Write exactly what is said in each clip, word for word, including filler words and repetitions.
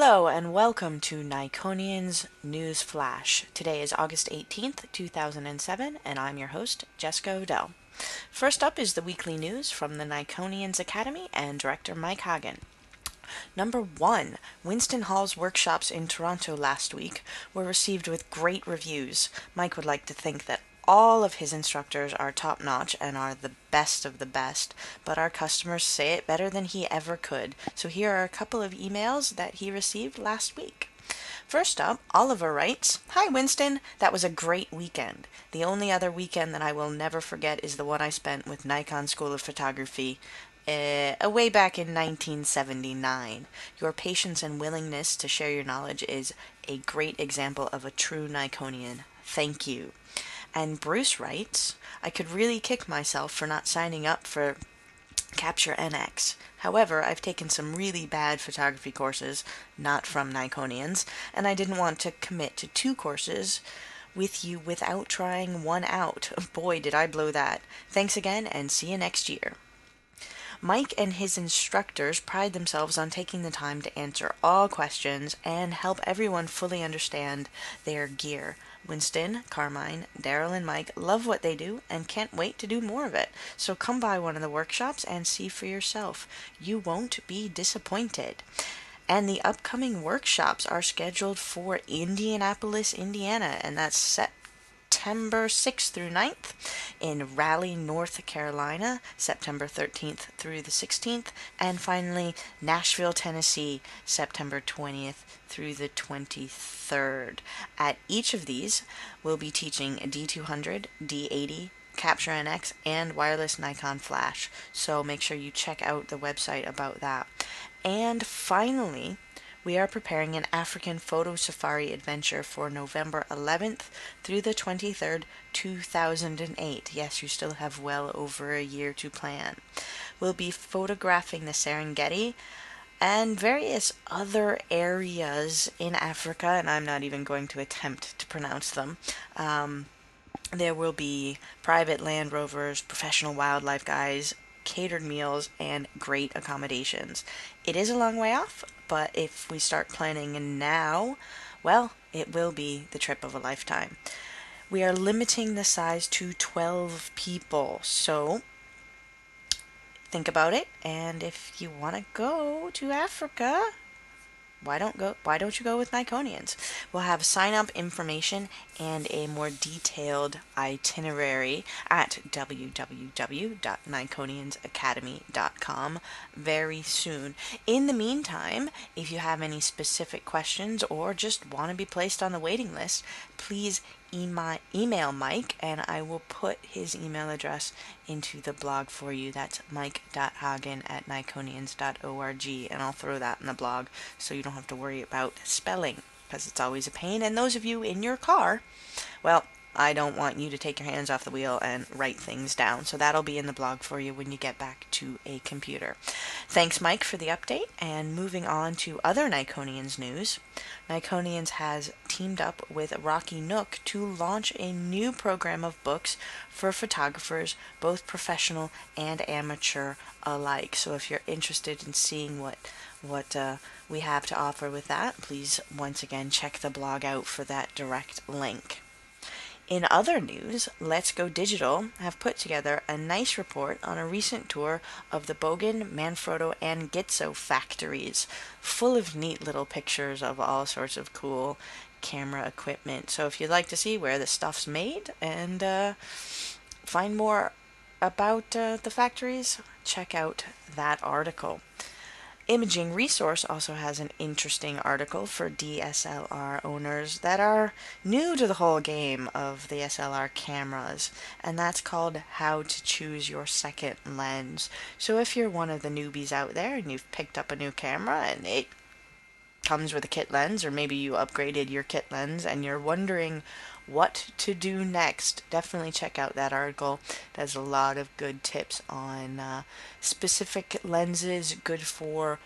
Hello and welcome to Nikonian's News Flash. Today is August eighteenth, two thousand seven, and I'm your host, Jessica Odell. First up is the weekly news from the Nikonians Academy and director Mike Hagen. Number one, Winston Hall's workshops in Toronto last week were received with great reviews. Mike would like to think that all of his instructors are top-notch and are the best of the best, but our customers say it better than he ever could. So here are a couple of emails that he received last week. First up, Oliver writes, "Hi Winston, that was a great weekend. The only other weekend that I will never forget is the one I spent with Nikon School of Photography uh, way back in nineteen seventy-nine. Your patience and willingness to share your knowledge is a great example of a true Nikonian. Thank you." And Bruce writes, "I could really kick myself for not signing up for Capture N X. However, I've taken some really bad photography courses, not from Nikonians, and I didn't want to commit to two courses with you without trying one out. Boy, did I blow that. Thanks again, and see you next year." Mike and his instructors pride themselves on taking the time to answer all questions and help everyone fully understand their gear. Winston, Carmine, Daryl, and Mike love what they do and can't wait to do more of it. So come by one of the workshops and see for yourself. You won't be disappointed. And the upcoming workshops are scheduled for Indianapolis, Indiana, and that's set September sixth through ninth, in Raleigh, North Carolina, September thirteenth through the sixteenth, and finally Nashville, Tennessee, September twentieth through the twenty-third. At each of these, we'll be teaching D two hundred, D eighty, Capture N X, and wireless Nikon flash, so make sure you check out the website about that. And finally, we are preparing an African photo safari adventure for November eleventh through the twenty-third, two thousand eight. Yes, you still have well over a year to plan. We'll be photographing the Serengeti and various other areas in Africa, and I'm not even going to attempt to pronounce them. Um, there will be private Land Rovers, professional wildlife guides, catered meals, and great accommodations. It is a long way off, but if we start planning now, well, it will be the trip of a lifetime. We are limiting the size to twelve people, so think about it, and if you want to go to Africa, why don't go why don't you go with Nikonians? We'll have sign up information and a more detailed itinerary at w w w dot nikonians academy dot com very soon. In the meantime, if you have any specific questions or just want to be placed on the waiting list, please email, email Mike, and I will put his email address into the blog for you. That's mike dot hagen at nikonians dot org, and I'll throw that in the blog so you don't have to worry about spelling, because it's always a pain. And those of you in your car, well, I don't want you to take your hands off the wheel and write things down, so that'll be in the blog for you when you get back to a computer. Thanks, Mike, for the update, and moving on to other Nikonians news. Nikonians has teamed up with Rocky Nook to launch a new program of books for photographers, both professional and amateur alike. So if you're interested in seeing what what uh, we have to offer with that, please once again check the blog out for that direct link. In other news, Let's Go Digital have put together a nice report on a recent tour of the Bogen, Manfrotto, and Gitzo factories, full of neat little pictures of all sorts of cool camera equipment. So if you'd like to see where the stuff's made and uh, find more about uh, the factories, check out that article. Imaging Resource also has an interesting article for D S L R owners that are new to the whole game of the S L R cameras, and that's called How to Choose Your Second Lens. So if you're one of the newbies out there and you've picked up a new camera and it comes with a kit lens, or maybe you upgraded your kit lens and you're wondering what to do next, definitely check out that article. It has a lot of good tips on uh, specific lenses good for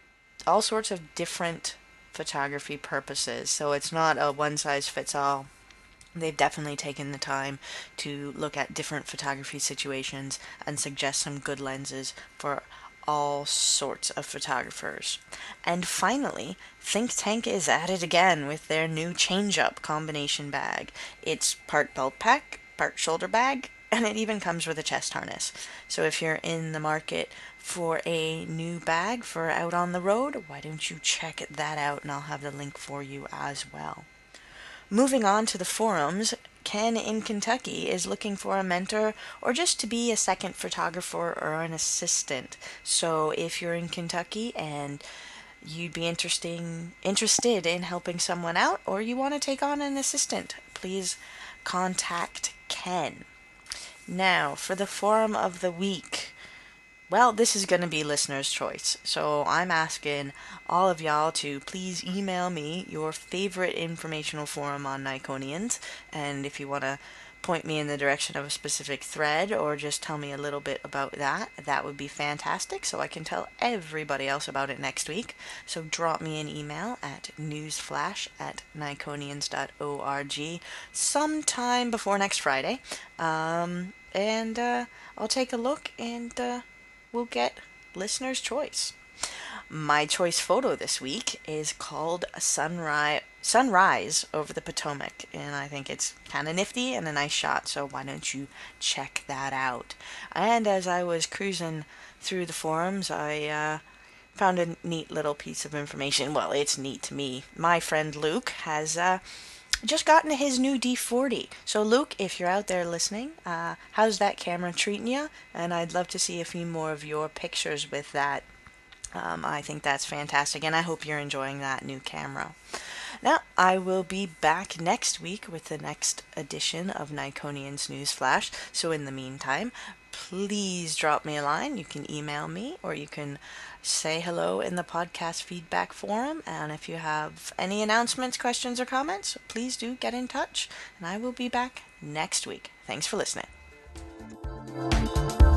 all sorts of different photography purposes. So it's not a one size fits all. They've definitely taken the time to look at different photography situations and suggest some good lenses for all sorts of photographers. And finally, Think Tank is at it again with their new Change Up combination bag. It's part belt pack, part shoulder bag, and it even comes with a chest harness. So if you're in the market for a new bag for out on the road, why don't you check that out, and I'll have the link for you as well. Moving on to the forums, Ken in Kentucky is looking for a mentor or just to be a second photographer or an assistant. So if you're in Kentucky and you'd be interesting interested in helping someone out, or you want to take on an assistant, please contact Ken. Now, for the forum of the week. Well, this is going to be listener's choice, so I'm asking all of y'all to please email me your favorite informational forum on Nikonians, and if you want to point me in the direction of a specific thread or just tell me a little bit about that, that would be fantastic, so I can tell everybody else about it next week. So drop me an email at newsflash at nikonians dot org sometime before next Friday, um, and uh, I'll take a look and... Uh, we'll get listener's choice. My choice photo this week is called Sunrise Sunrise over the Potomac, and I think it's kind of nifty and a nice shot, so why don't you check that out. And as I was cruising through the forums, I uh, found a neat little piece of information. Well, it's neat to me. My friend Luke has uh, just gotten his new D forty. So Luke, if you're out there listening, uh, how's that camera treating you? And I'd love to see a few more of your pictures with that. Um, I think that's fantastic, and I hope you're enjoying that new camera. Now, I will be back next week with the next edition of Nikonians Newsflash. So in the meantime, please drop me a line. You can email me, or you can say hello in the podcast feedback forum. And if you have any announcements, questions, or comments, please do get in touch. And I will be back next week. Thanks for listening.